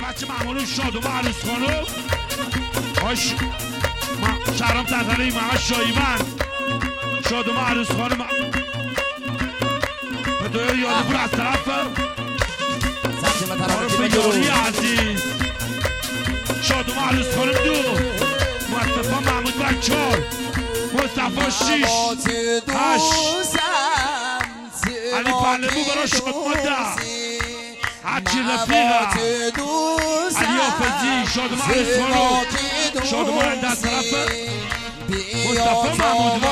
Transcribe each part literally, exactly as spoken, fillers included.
بچه معمول شادو و عروس خانم باش شهرام تطلی محمد شایمن شادو و عروس خانم به دوی یادی بود از طرف آرفیداری عزیز شادو و عروس خانم دو مصطفی محمود بچار مصطفی شیش هشت علی پهلوی برای شاد ماده هرچی رفیقه علی آفزی شاد و عروس خانم شاد و ماننده از طرف مصطفی محمود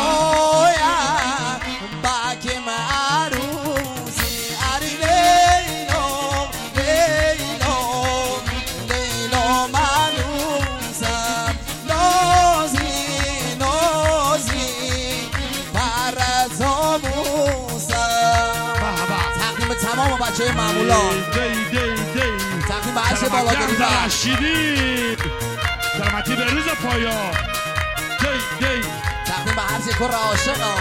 بچه معمولان دی دی دی تقدیم به عرش بالاداری و رشیدی سلامتی به روز پایا دی دی تقدیم به عرش کر عاشقا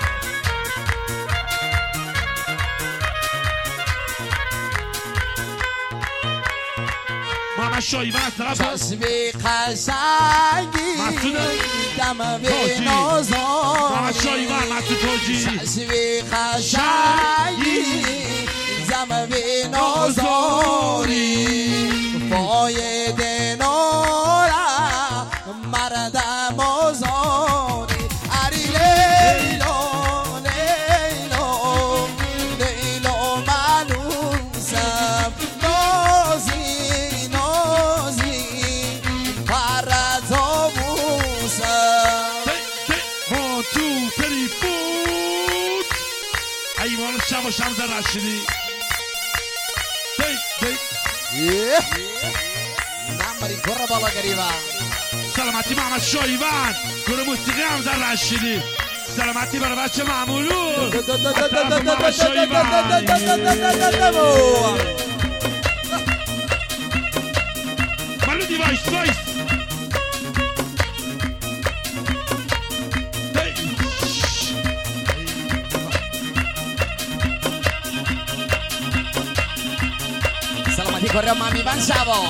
محمد شایمن از طرف چشمی قشنگی دم به نازاری محمد شایمن مسعود تاجی چشمی قشنگی دم به نازاری فایده نارا مردم آزاری اری لیلا لیلا لیلا منوسم نازی نازی پرتا بوسم وان تو تری فوت ایوان شب و شمز رشیدی نمبری کره بالا گریبا سلامتی محمد شایوان گروه موسیقی همزه رشیدی سلامتی برای بچه معمولو طرف محمد شایوان ملودی وایس وایس سلامتی کره مامی بن شبا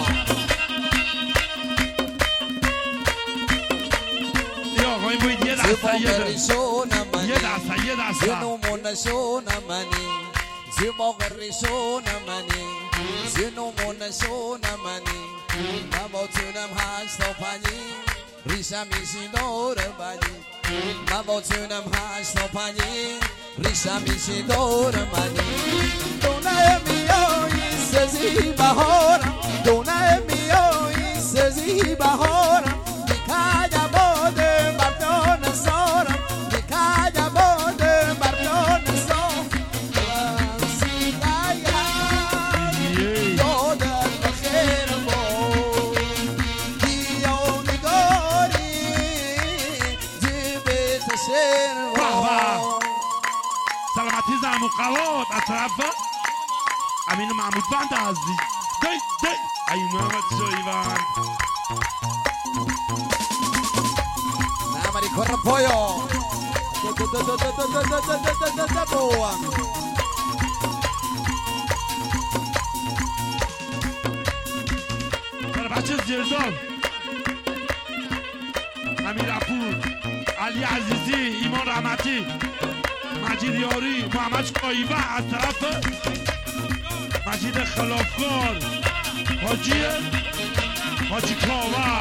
یا آقای باید یه دسته یه دسته یه دسته یه دسته زنومون شون منی زیبا غریشون منی زنومون شون منی مواتونم هشت و پنی ریشم میشی دور بنی مواتونم هشت و پنی ریشم میشی دور منی دونه میایی سزی بهارم دونه میایی سزی بهارم بیکایا باده بردان سارم بیکایا باده بردان سارم سیدایا دادن بخیر بود دیانگاری جیبت شیر بود سلامتی زمون قواد از طرف امین محمود بند عزیز دی دی ای محمد شایوان نمری کر پایا برای بچه زیردان امیر اپور علی عزیزی ایمان رحمتی مجید یاری محمد شایوان از طرف مجید خلافکار حاجی حاجی کاور